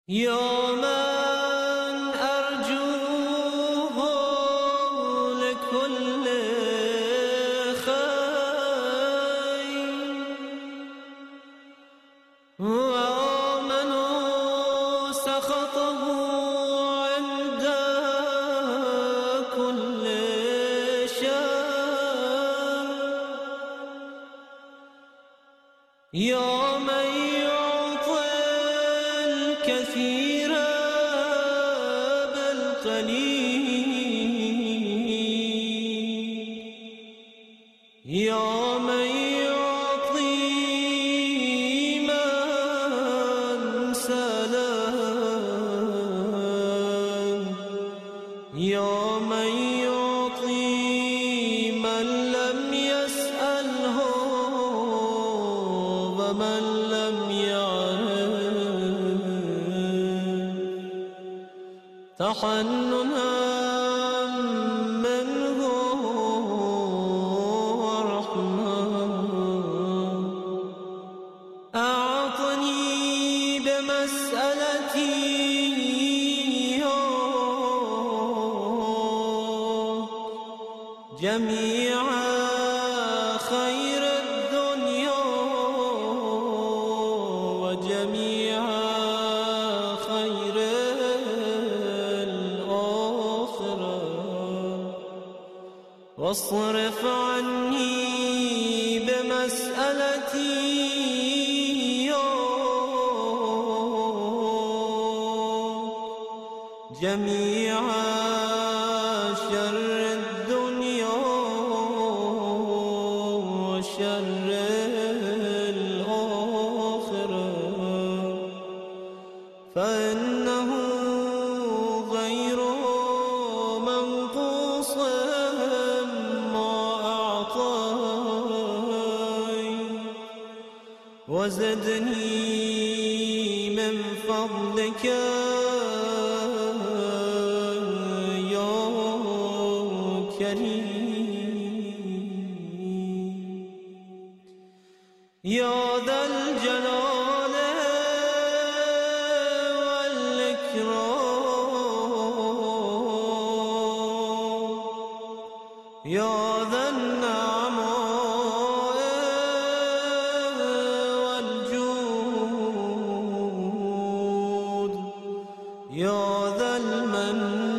يا من أرجوه لكل خير وآمن سخطه عند كل شر يا من كثير بالقليل يا من يعطي من سلام يا من يعطي من لم يسأله ومن لم يعرف تحننا منه ورحمة أعطني بمسألتي جميع خير الدنيا وجميع خير واصرف عني بمسألتي جميع شر الدنيا وشر الآخرة فإنه غير منقوص وزدني من فضلك يا كريم يا ذا الجلال والإكرام يا ذا النعماء يا ذا المن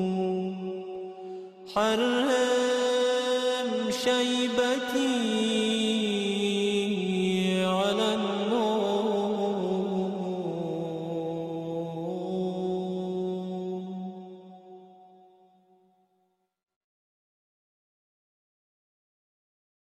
والطول حرم شيبتي